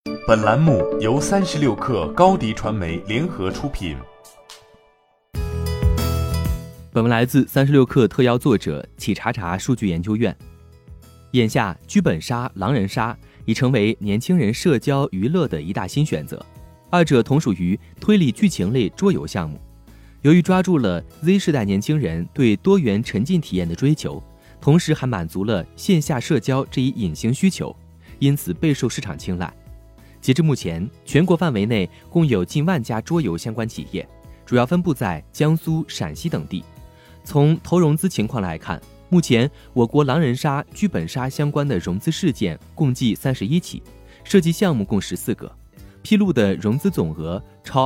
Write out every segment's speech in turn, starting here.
本栏目由36氪高迪传媒联合出品。 本文来自36氪特邀作者企查查数据研究院。眼下，剧本杀、狼人杀已成为年轻人社交娱乐的一大新选择，二者同属于推理剧情类桌游项目。由于抓住了 Z 世代年轻人对多元沉浸体验的追求，同时还满足了线下社交这一隐形需求，因此备受市场青睐。截至目前，全国范围内共有近万家桌游相关企业，主要分布在江苏、陕西等地。从投融资情况来看，目前我国狼人杀、剧本杀相关的融资事件共计31起，涉及项目共14个，披露的融资总额超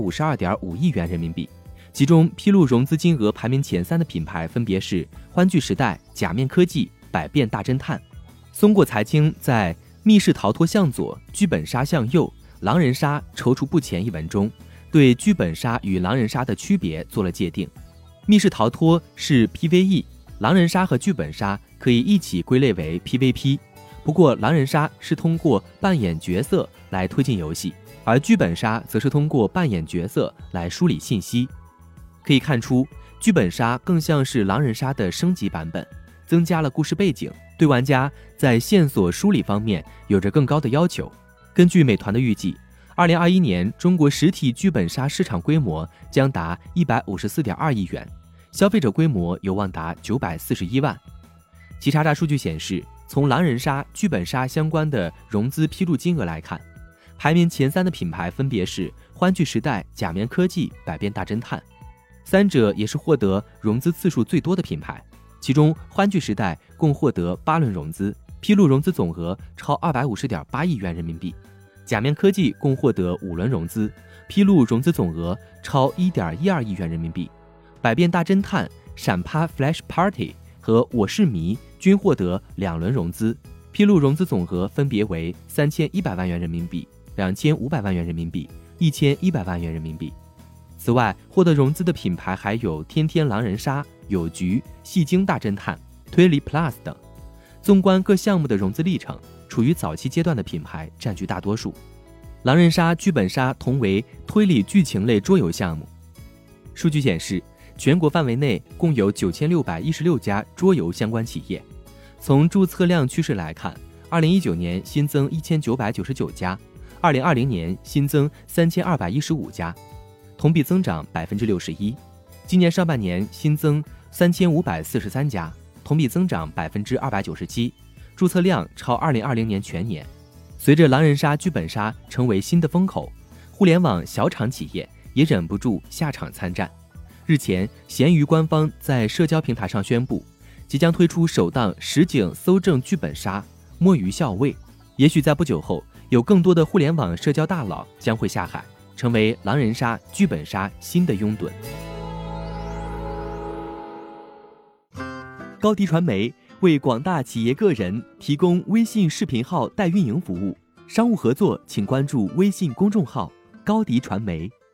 252.5亿元人民币。其中披露融资金额排名前3的品牌分别是欢聚时代、假面科技、百变大侦探。松果财经在密室逃脱向左，剧本杀向右，狼人杀踌躇不前一文中，对剧本杀与狼人杀的区别做了界定。密室逃脱是 PVE， 狼人杀和剧本杀可以一起归类为 PVP。不过狼人杀是通过扮演角色来推进游戏，而剧本杀则是通过扮演角色来梳理信息。可以看出，剧本杀更像是狼人杀的升级版本，增加了故事背景，对玩家在线索梳理方面有着更高的要求。根据美团的预计，2021年中国实体剧本杀市场规模将达154.2亿元，消费者规模有望达941万。企查查数据显示，从狼人杀、剧本杀相关的融资披露金额来看，排名前3的品牌分别是欢聚时代、假面科技、百变大侦探，三者也是获得融资次数最多的品牌。其中欢聚时代共获得8轮融资，披露融资总额超250.8亿元人民币；假面科技共获得5轮融资，披露融资总额超1.12亿元人民币；百变大侦探、闪趴 Flash Party 和我是迷均获得2轮融资，披露融资总额分别为3100万元人民币、2500万元人民币、1100万元人民币。此外，获得融资的品牌还有天天狼人杀、有局、戏精大侦探、推理 Plus 等。纵观各项目的融资历程，处于早期阶段的品牌占据大多数。狼人杀、剧本杀同为推理剧情类桌游项目。数据显示，全国范围内共有9616家桌游相关企业。从注册量趋势来看，2019年新增1999家，2020年新增3215家，同比增长61%。今年上半年新增3543家，同比增长297%，注册量超2020年全年。随着狼人杀、剧本杀成为新的风口，互联网小厂企业也忍不住下场参战。日前，闲鱼官方在社交平台上宣布，即将推出首档实景搜证剧本杀摸鱼校尉。也许在不久后，有更多的互联网社交大佬将会下海，成为狼人杀、剧本杀新的拥趸。高迪传媒为广大企业个人提供微信视频号代运营服务，商务合作请关注微信公众号高迪传媒。